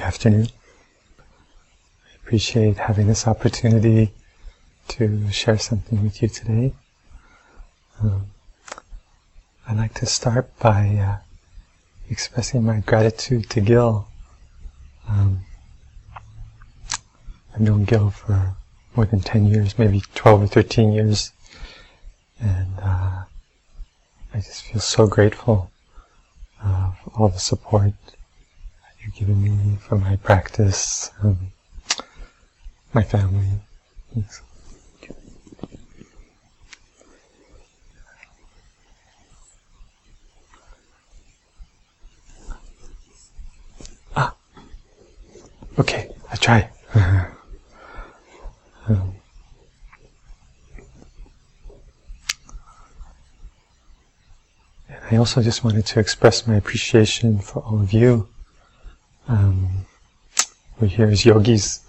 afternoon. I appreciate having this opportunity to share something with you today. I'd like to start by expressing my gratitude to Gil. I've known Gil for more than 10 years, maybe 12 or 13 years, and I just feel so grateful for all the support you've given me for my practice, my family. Yes. Okay, I try. And I also just wanted to express my appreciation for all of you. We're here as yogis.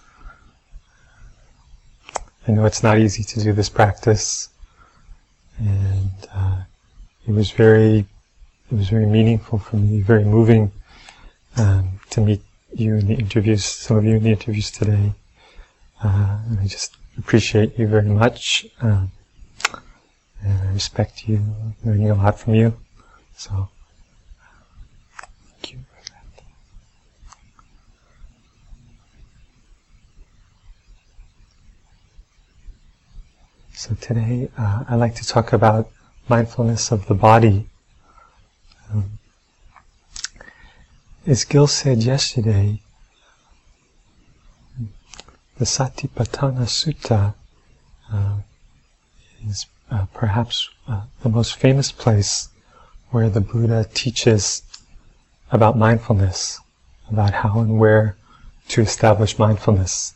I know it's not easy to do this practice, and it was very meaningful for me, very moving to meet you in the interviews, some of you in the interviews today. And I just appreciate you very much, and I respect you, learning a lot from you. So, thank you for that. So today, I'd like to talk about mindfulness of the body. As Gil said yesterday, the Satipatthana Sutta is perhaps the most famous place where the Buddha teaches about mindfulness, about how and where to establish mindfulness.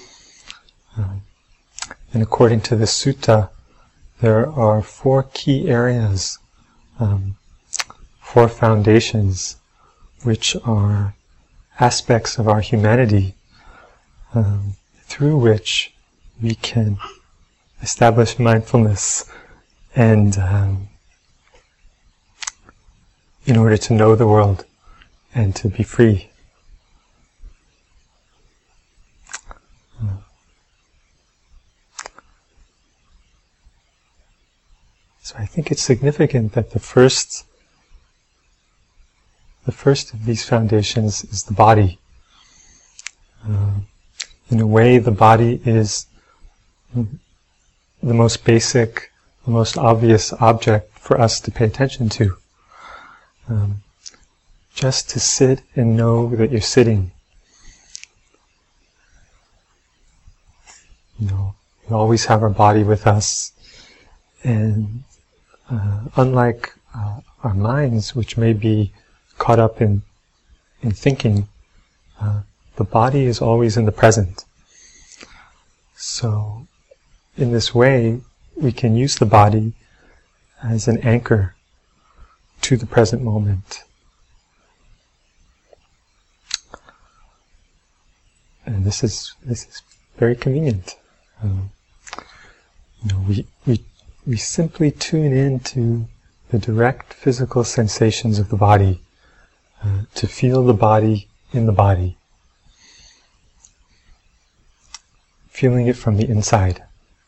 And according to the sutta, there are 4 key areas, 4 foundations, which are aspects of our humanity through which we can establish mindfulness and in order to know the world and to be free. So I think it's significant that the first of these foundations is the body. In a way, the body is the most basic, the most obvious object for us to pay attention to. Just to sit and know that you're sitting. We always have our body with us, and unlike our minds, which may be caught up in thinking, the body is always in the present. So, in this way, we can use the body as an anchor to the present moment. And this is very convenient. We simply tune into the direct physical sensations of the body, to feel the body in the body, feeling it from the inside.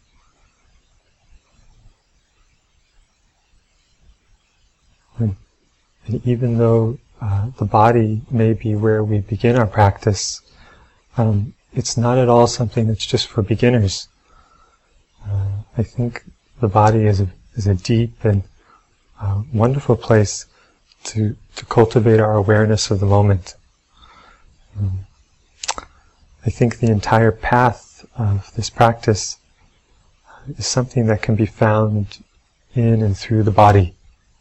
And even though the body may be where we begin our practice, it's not at all something that's just for beginners. I think the body is a deep and wonderful place to cultivate our awareness of the moment. I think the entire path of this practice is something that can be found in and through the body.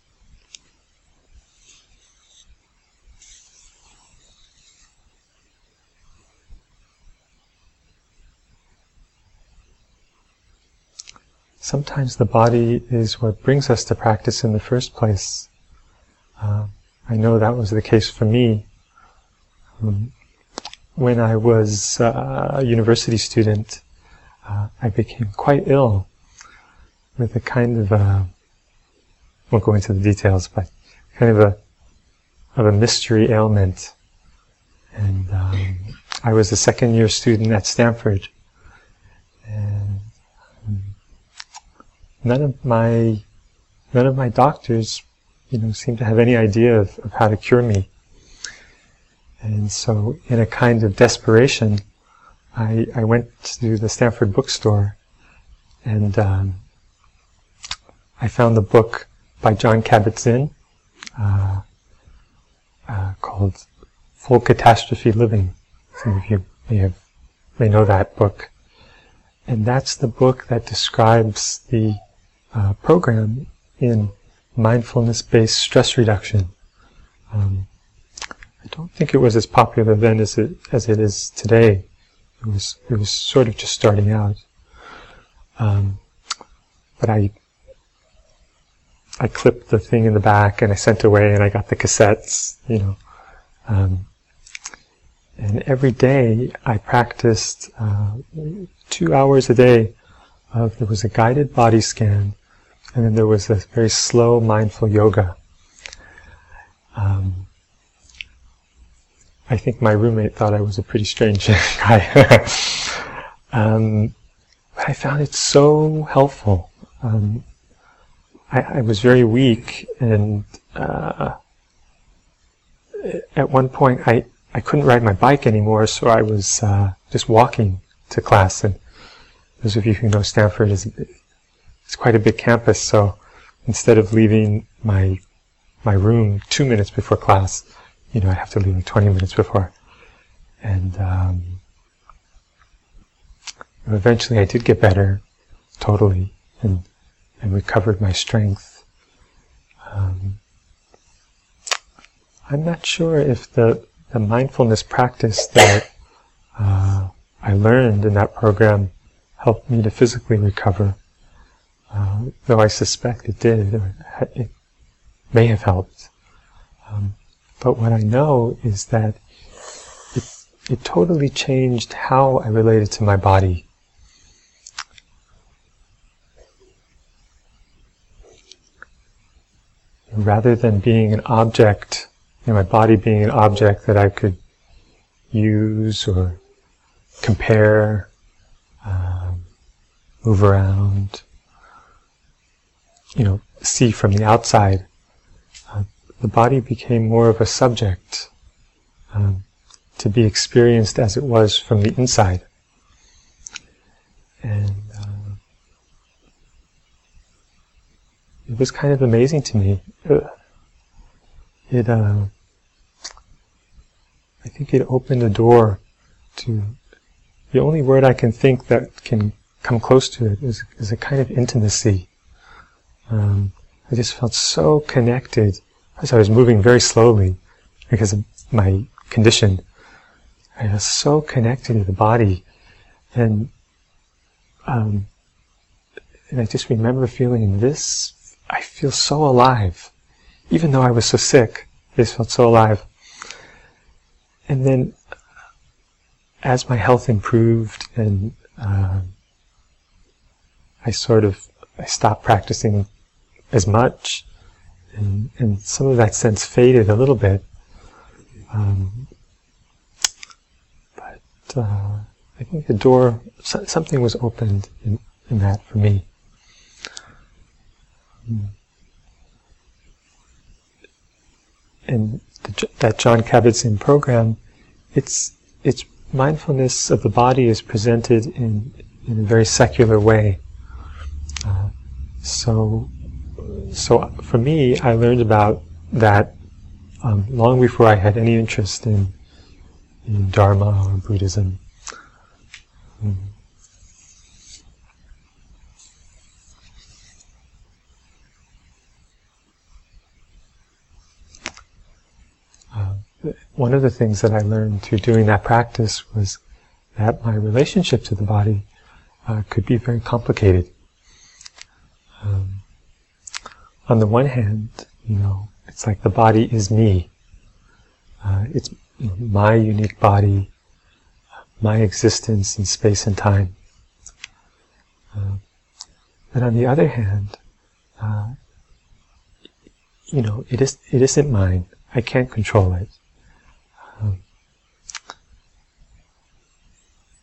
Sometimes the body is what brings us to practice in the first place. I know that was the case for me. When I was a university student, I became quite ill with a kind of won't go into the details, but kind of a mystery ailment. And I was a second-year student at Stanford, and none of my doctors, seemed to have any idea of how to cure me. And so, in a kind of desperation, I went to the Stanford bookstore, and I found the book by Jon Kabat-Zinn called Full Catastrophe Living. Some of you may know that book. And that's the book that describes the program in mindfulness-based stress reduction. I don't think it was as popular then as it is today. It was sort of just starting out. But I clipped the thing in the back and I sent away, and I got the cassettes, and every day I practiced 2 hours a day there was a guided body scan, and then there was a very slow mindful yoga. I think my roommate thought I was a pretty strange guy. But I found it so helpful. I was very weak, and at one point I couldn't ride my bike anymore, so I was just walking to class. And those of you who know Stanford, it's quite a big campus, so instead of leaving my room 2 minutes before class, I have to leave 20 minutes before. And eventually I did get better, totally, and recovered my strength. I'm not sure if the mindfulness practice that I learned in that program helped me to physically recover, though I suspect it did, or it may have helped. But what I know is that it totally changed how I related to my body. Rather than being an object, my body being an object that I could use or compare, move around, see from the outside, the body became more of a subject, to be experienced as it was from the inside. And it was kind of amazing to me. I think it opened a door to the only word I can think that can come close to it is a kind of intimacy. I just felt so connected as I was moving very slowly because of my condition. I was so connected to the body, and I just remember feeling this. I feel so alive, even though I was so sick. I just felt so alive. And then, as my health improved, and I stopped practicing as much, and some of that sense faded a little bit. But I think the door, something was opened in that for me. And that Jon Kabat-Zinn program, its mindfulness of the body is presented in a very secular way. So for me, I learned about that long before I had any interest in Dharma or Buddhism. One of the things that I learned through doing that practice was that my relationship to the body could be very complicated. On the one hand, it's like the body is me. It's my unique body, my existence in space and time. But on the other hand, it isn't mine. I can't control it.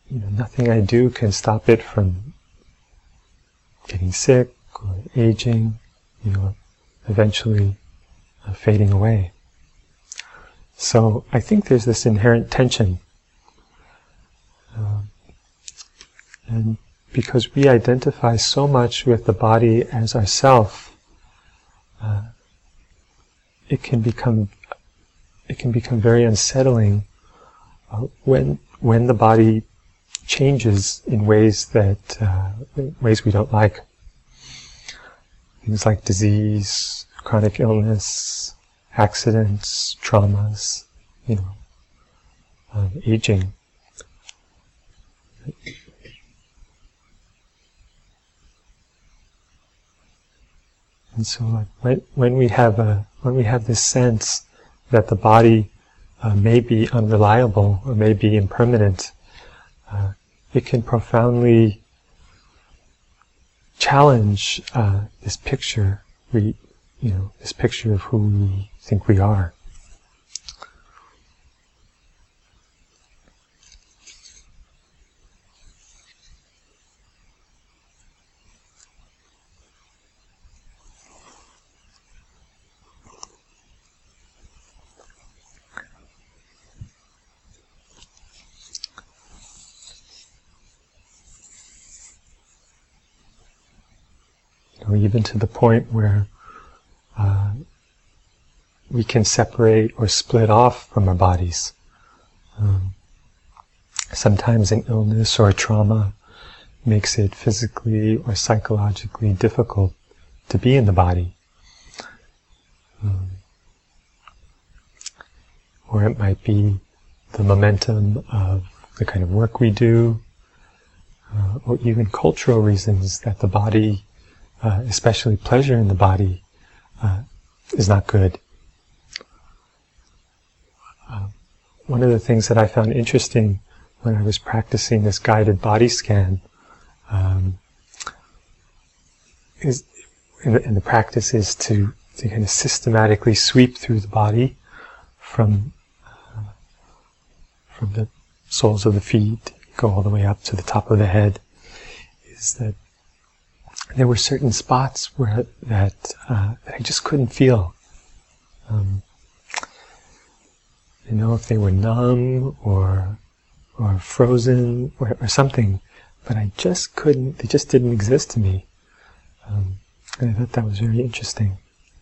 nothing I do can stop it from getting sick or aging, eventually fading away. So I think there's this inherent tension. And because we identify so much with the body as ourself, it can become very unsettling when the body changes in ways we don't like. Things like disease, chronic illness, accidents, traumas, aging. And so, when we have this sense that the body may be unreliable or may be impermanent, it can profoundly challenge this picture this picture of who we think we are. Even to the point where we can separate or split off from our bodies. Sometimes an illness or a trauma makes it physically or psychologically difficult to be in the body. Or it might be the momentum of the kind of work we do, or even cultural reasons that the body, especially pleasure in the body, is not good. One of the things that I found interesting when I was practicing this guided body scan is, and the practice is to kind of systematically sweep through the body from the soles of the feet, go all the way up to the top of the head, is that there were certain spots where that I just couldn't feel. If they were numb or frozen or something, but I just couldn't. They just didn't exist to me, and I thought that was very interesting.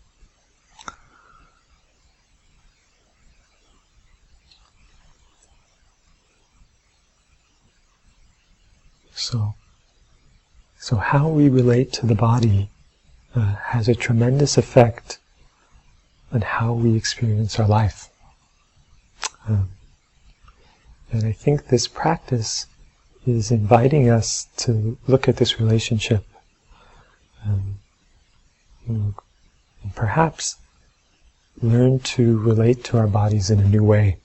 So how we relate to the body has a tremendous effect on how we experience our life. And I think this practice is inviting us to look at this relationship and perhaps learn to relate to our bodies in a new way.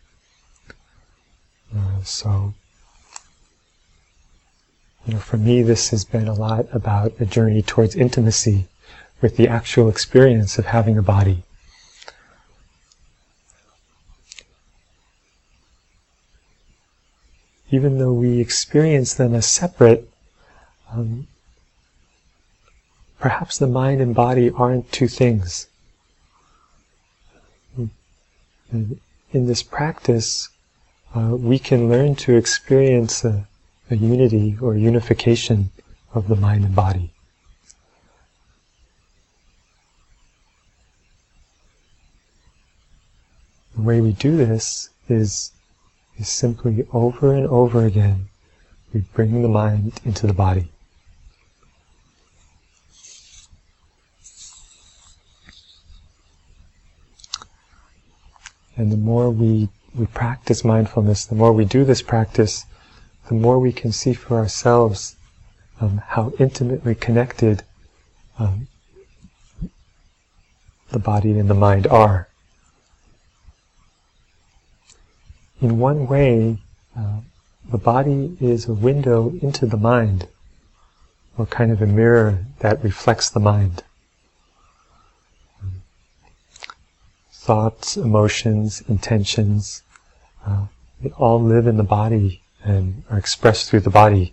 For me, this has been a lot about a journey towards intimacy with the actual experience of having a body. Even though we experience them as separate, perhaps the mind and body aren't two things. In this practice, we can learn to experience a unity or unification of the mind and body. The way we do this is simply over and over again, we bring the mind into the body. And the more we practice mindfulness, the more we do this practice, the more we can see for ourselves how intimately connected the body and the mind are. In one way, the body is a window into the mind, or kind of a mirror that reflects the mind. Thoughts, emotions, intentions, they all live in the body and are expressed through the body.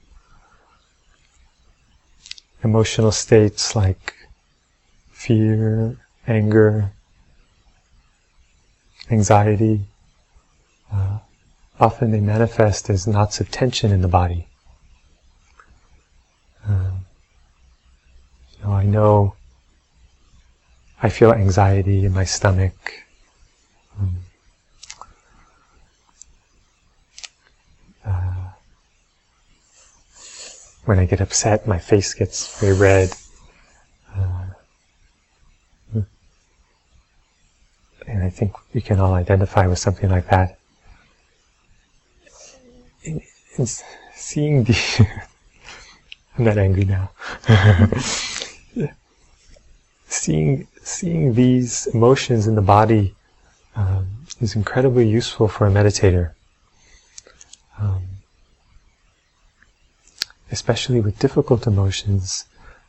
Emotional states like fear, anger, anxiety, often they manifest as knots of tension in the body. I feel anxiety in my stomach. When I get upset, my face gets very red. And I think we can all identify with something like that. And seeing the... I'm not angry now. Seeing these emotions in the body is incredibly useful for a meditator. Especially with difficult emotions,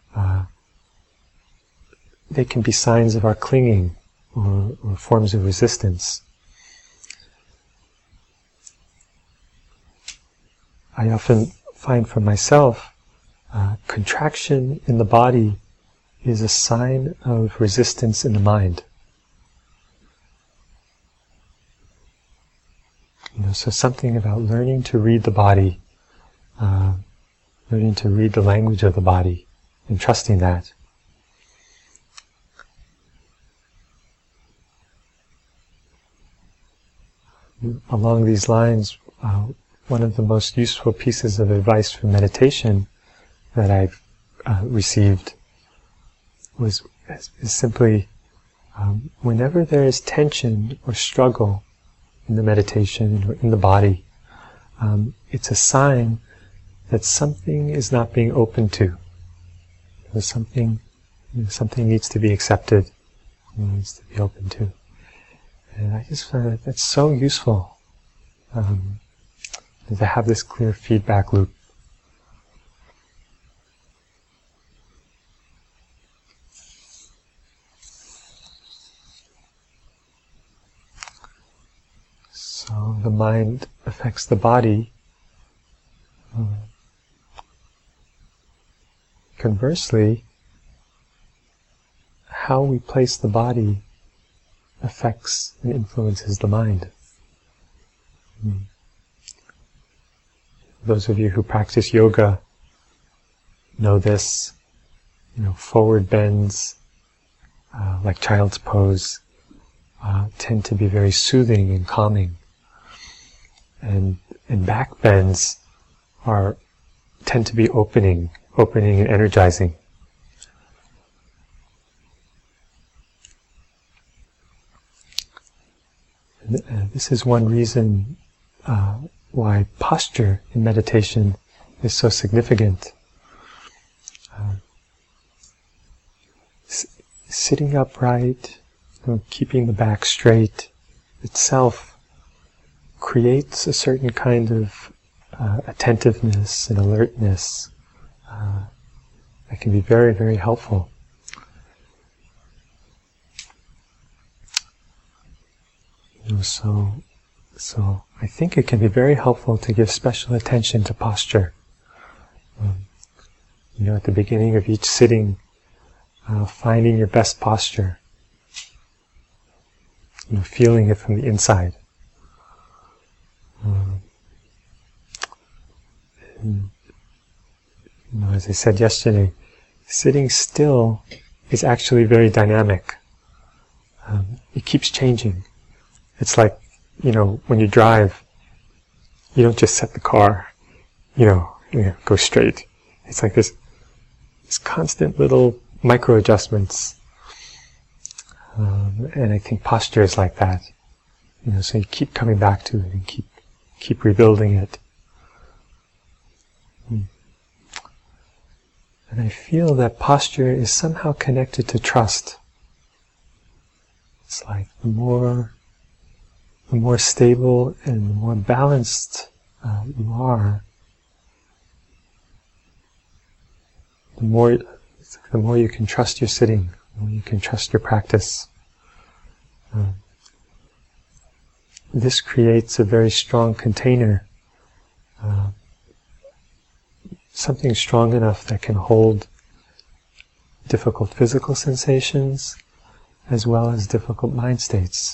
they can be signs of our clinging or forms of resistance. I often find for myself, contraction in the body is a sign of resistance in the mind. So something about learning to read the body, learning to read the language of the body, and trusting that. Along these lines, one of the most useful pieces of advice for meditation that I've received is simply, whenever there is tension or struggle in the meditation or in the body, it's a sign that something is not being open to. Something needs to be accepted, needs to be open to. And I just find that that's so useful, to have this clear feedback loop. So the mind affects the body. Conversely, how we place the body affects and influences the mind. Those of you who practice yoga know this. Forward bends, like child's pose, tend to be very soothing and calming. And back bends tend to be opening and energizing. This is one reason why posture in meditation is so significant. Sitting upright, keeping the back straight itself creates a certain kind of attentiveness and alertness that can be very, very helpful. So I think it can be very helpful to give special attention to posture. At the beginning of each sitting, finding your best posture, feeling it from the inside. As I said yesterday, sitting still is actually very dynamic. It keeps changing. It's like, when you drive, you don't just set the car, go straight. It's like this constant little micro adjustments. And I think posture is like that. So you keep coming back to it and keep rebuilding it. And I feel that posture is somehow connected to trust. It's like the more stable and the more balanced you are, the more you can trust your sitting, the more you can trust your practice. This creates a very strong container something strong enough that can hold difficult physical sensations as well as difficult mind states.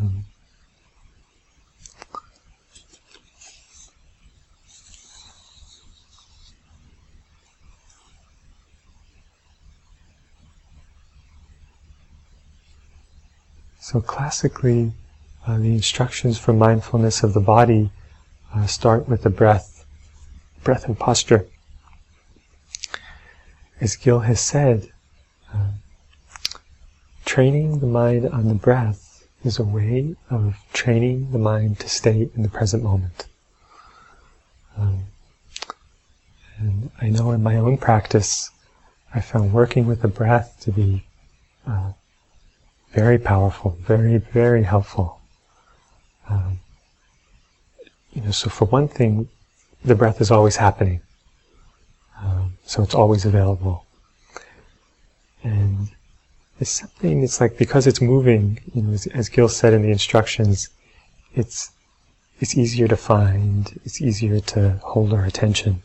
So classically, the instructions for mindfulness of the body start with the breath and posture. As Gil has said, training the mind on the breath is a way of training the mind to stay in the present moment. And I know in my own practice, I found working with the breath to be very powerful, very, very helpful. So for one thing, the breath is always happening. So it's always available. And it's like because it's moving, as Gil said in the instructions, it's easier to find, it's easier to hold our attention.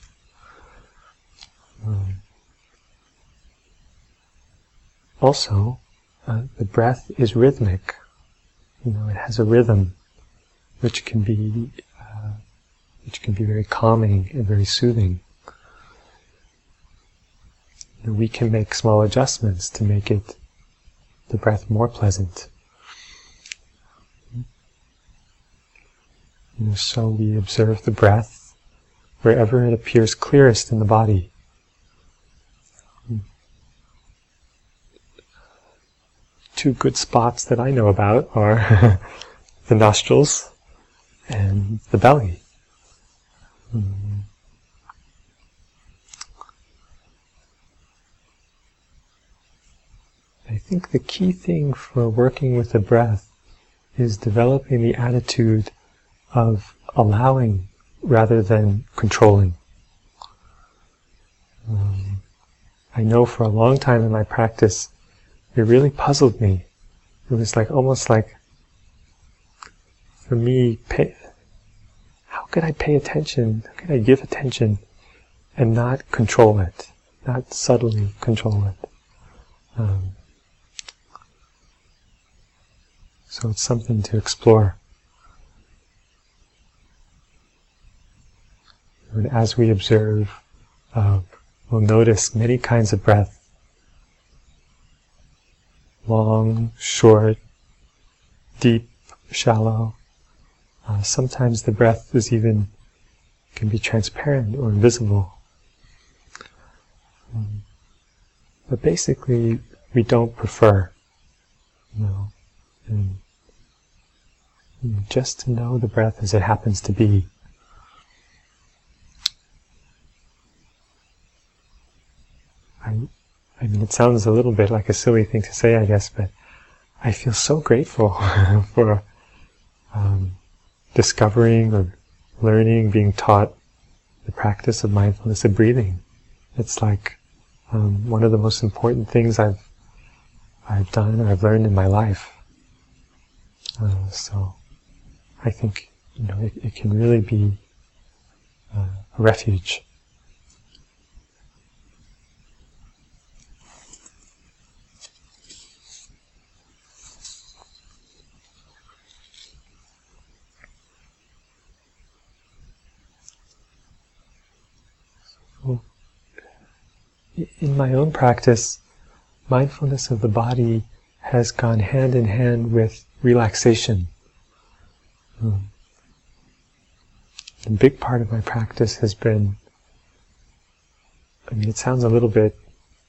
Also, the breath is rhythmic. It has a rhythm, which can be very calming and very soothing. We can make small adjustments to make the breath more pleasant. So we observe the breath wherever it appears clearest in the body. Two good spots that I know about are the nostrils and the belly. I think the key thing for working with the breath is developing the attitude of allowing rather than controlling. I know for a long time in my practice, it really puzzled me. It was almost like, for me, how could I pay attention? How could I give attention and not control it, not subtly control it? So it's something to explore. And as we observe, we'll notice many kinds of breath. Long, short, deep, shallow. Sometimes the breath can be transparent or invisible. But basically, we don't prefer. And just to know the breath as it happens to be. I mean, it sounds a little bit like a silly thing to say, I guess, but I feel so grateful for discovering or learning, being taught the practice of mindfulness of breathing. It's like one of the most important things I've done or I've learned in my life. So I think it can really be a refuge. In my own practice, mindfulness of the body has gone hand in hand with relaxation. A big part of my practice has been, it sounds a little bit,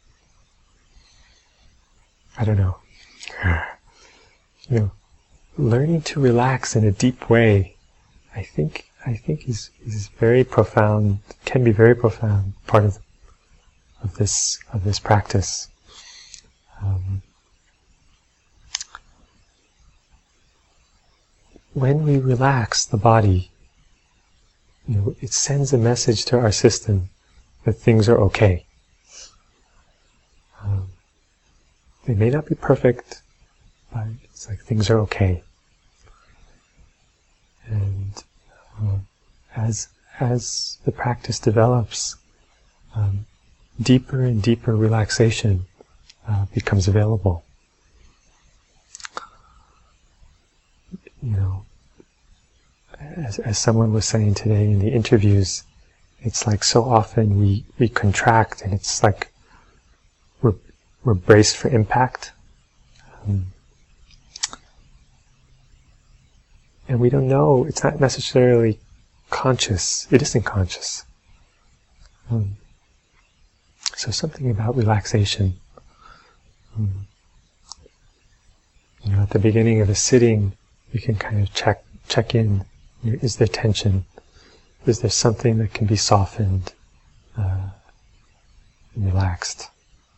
I don't know, learning to relax in a deep way, I think is very profound, can be very profound part of this practice. When we relax the body, it sends a message to our system that things are okay. They may not be perfect, but it's like things are okay. And as the practice develops, deeper and deeper relaxation becomes available. You know, as someone was saying today in the interviews, it's like so often we contract, and it's like we're braced for impact. And we don't know, it's not necessarily conscious, it isn't conscious. So something about relaxation. You know, at the beginning of a sitting, you can kind of check in. Is there tension? Is there something that can be softened and relaxed?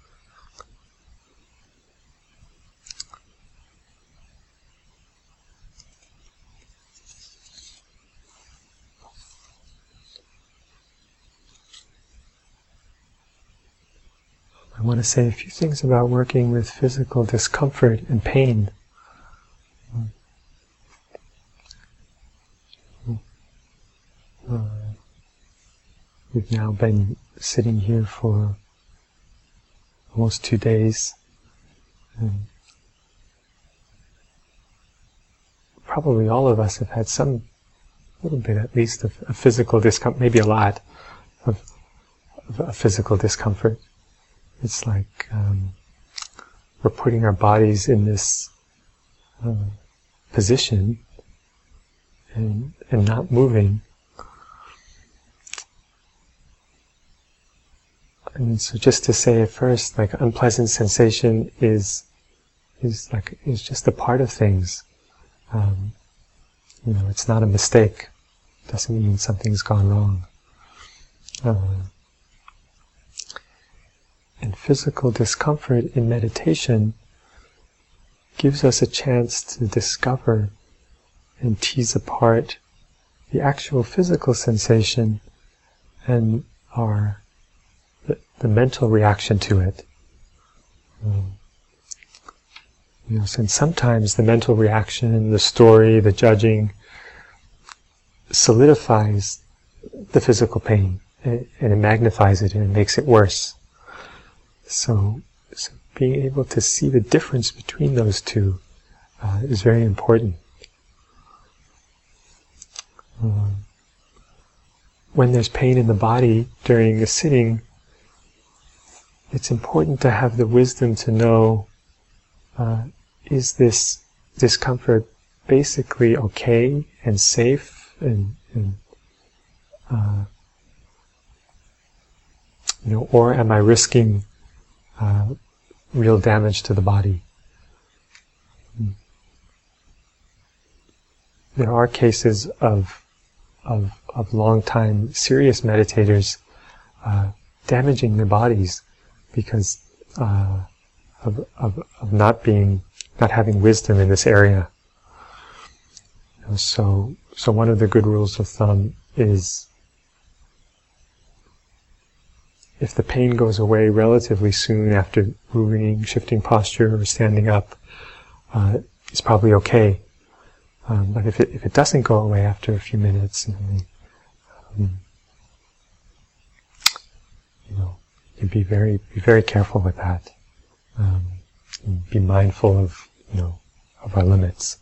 I want to say a few things about working with physical discomfort and pain. We've now been sitting here for almost 2 days. And probably all of us have had some little bit, at least, of physical discomfort, maybe a lot of physical discomfort. It's like we're putting our bodies in this position and not moving. And so, just to say at first, like, unpleasant sensation is just a part of things. You know, it's not a mistake. It doesn't mean something's gone wrong. And physical discomfort in meditation gives us a chance to discover and tease apart the actual physical sensation and the mental reaction to it. You know, since sometimes the mental reaction, the story, the judging solidifies the physical pain, and it magnifies it and it makes it worse. So being able to see the difference between those two is very important. When there's pain in the body during a sitting, it's important to have the wisdom to know, is this discomfort basically okay and safe and you know, or am I risking real damage to the body? There are cases of long-time serious meditators damaging their bodies because of not having wisdom in this area. You know, so one of the good rules of thumb is, if the pain goes away relatively soon after moving, shifting posture, or standing up, it's probably okay. But if it doesn't go away after a few minutes, you know, you be very careful with that. Be mindful of of our limits.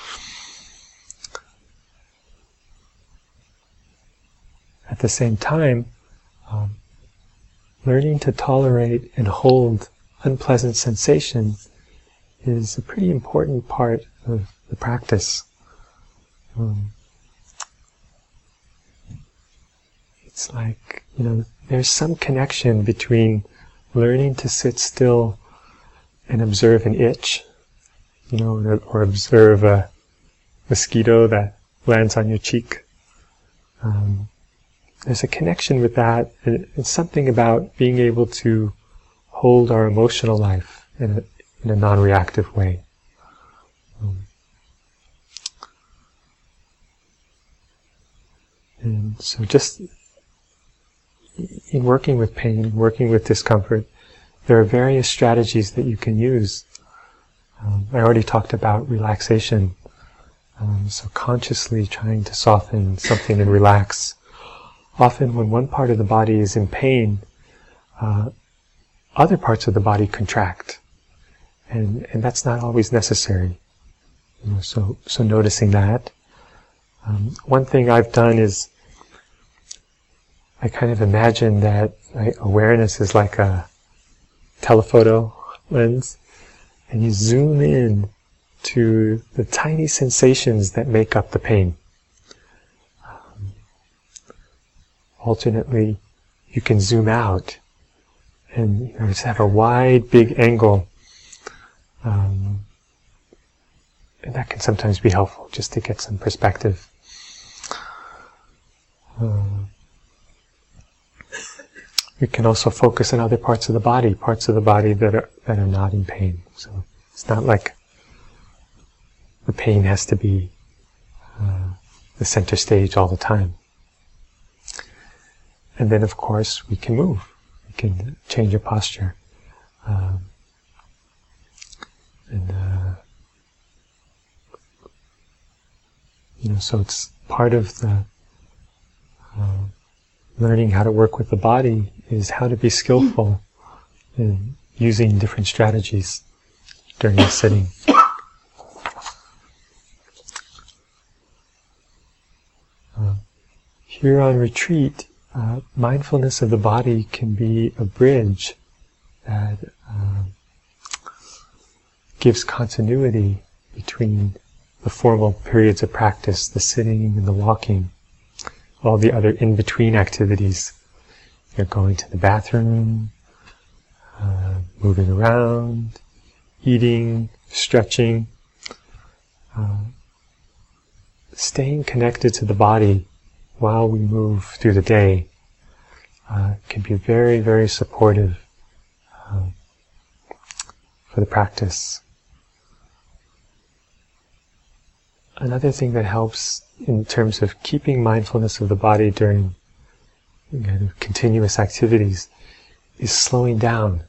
At the same time, learning to tolerate and hold unpleasant sensation is a pretty important part of the practice. It's like, there's some connection between learning to sit still and observe an itch, or observe a mosquito that lands on your cheek. There's a connection with that. It's something about being able to hold our emotional life in a non-reactive way. And so just in working with pain, working with discomfort, there are various strategies that you can use. I already talked about relaxation. So consciously trying to soften something and relax. Often when one part of the body is in pain, other parts of the body contract. And that's not always necessary. So noticing that. One thing I've done is I kind of imagine that awareness is like a telephoto lens, and you zoom in to the tiny sensations that make up the pain. Alternately, you can zoom out and just have a wide, big angle. And that can sometimes be helpful, just to get some perspective. We can also focus on other parts of the body that are not in pain. So it's not like the pain has to be the center stage all the time. And then, of course, we can move. We can change our posture. So it's part of the learning how to work with the body is how to be skillful in using different strategies during the sitting. Here on retreat, mindfulness of the body can be a bridge that gives continuity between the formal periods of practice, the sitting and the walking, all the other in-between activities. You're going to the bathroom, moving around, eating, stretching. Staying connected to the body while we move through the day can be very, very supportive for the practice. Another thing that helps in terms of keeping mindfulness of the body during continuous activities is slowing down.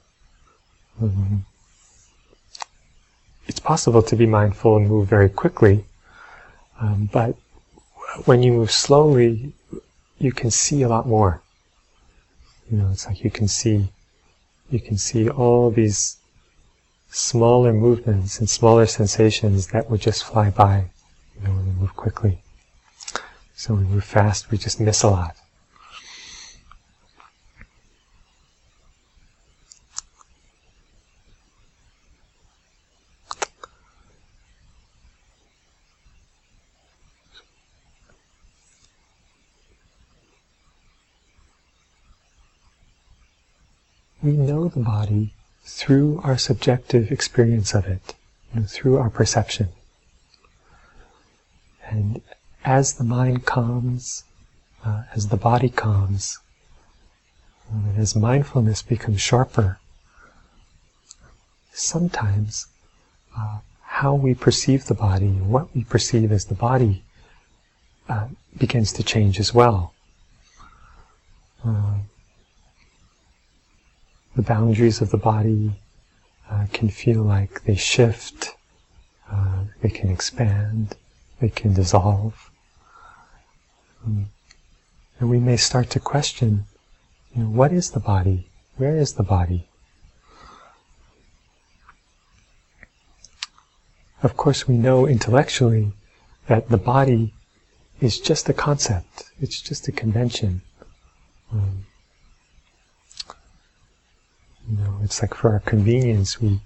It's possible to be mindful and move very quickly, but when you move slowly, you can see a lot more. It's like you can see all these smaller movements and smaller sensations that would just fly by when we move quickly. So when we move fast, we just miss a lot. We know the body through our subjective experience of it, through our perception. And as the mind calms, as the body calms, and as mindfulness becomes sharper, sometimes how we perceive the body, what we perceive as the body, begins to change as well. The boundaries of the body can feel like they shift, they can expand, they can dissolve. And we may start to question, what is the body? Where is the body? Of course, we know intellectually that the body is just a concept. It's just a convention. It's like for our convenience, we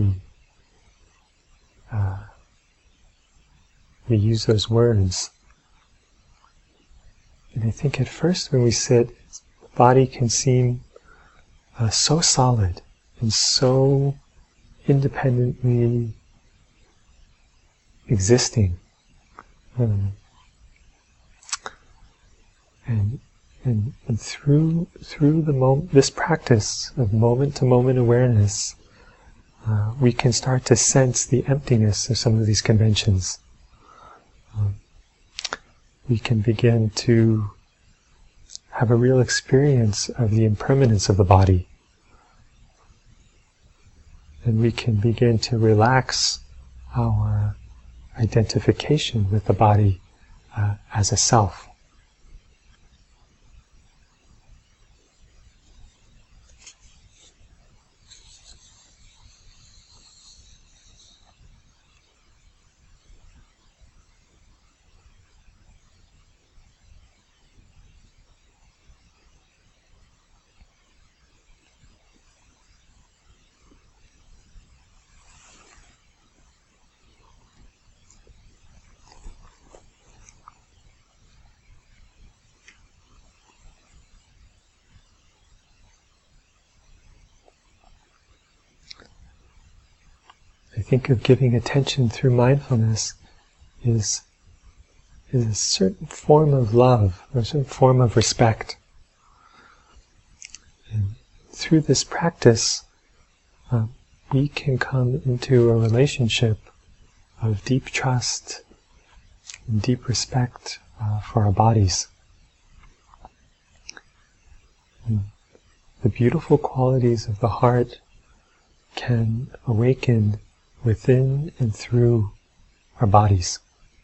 use those words. And I think at first when we sit, the body can seem so solid and so independently existing. And through this practice of moment-to-moment awareness, we can start to sense the emptiness of some of these conventions. We can begin to have a real experience of the impermanence of the body. And we can begin to relax our identification with the body as a self. think of giving attention through mindfulness is a certain form of love, or a certain form of respect. And through this practice, we can come into a relationship of deep trust and deep respect for our bodies. And the beautiful qualities of the heart can awaken within and through our bodies.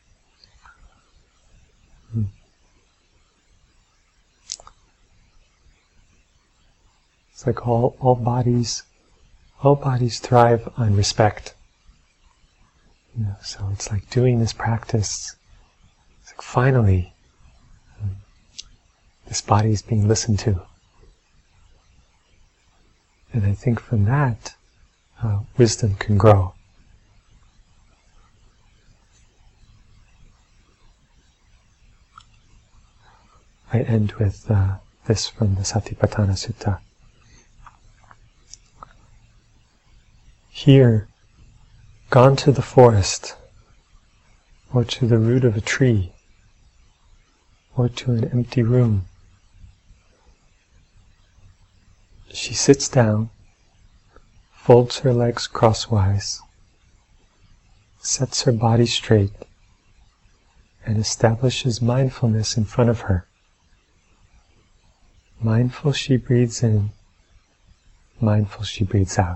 It's like all bodies thrive on respect. So it's like doing this practice. It's like finally, this body is being listened to, and I think from that, wisdom can grow. I end with this from the Satipatthana Sutta. Here, gone to the forest, or to the root of a tree, or to an empty room, she sits down, folds her legs crosswise, sets her body straight, and establishes mindfulness in front of her. Mindful she breathes in, mindful she breathes out.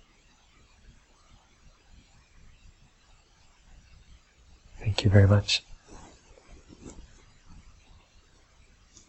Thank you very much.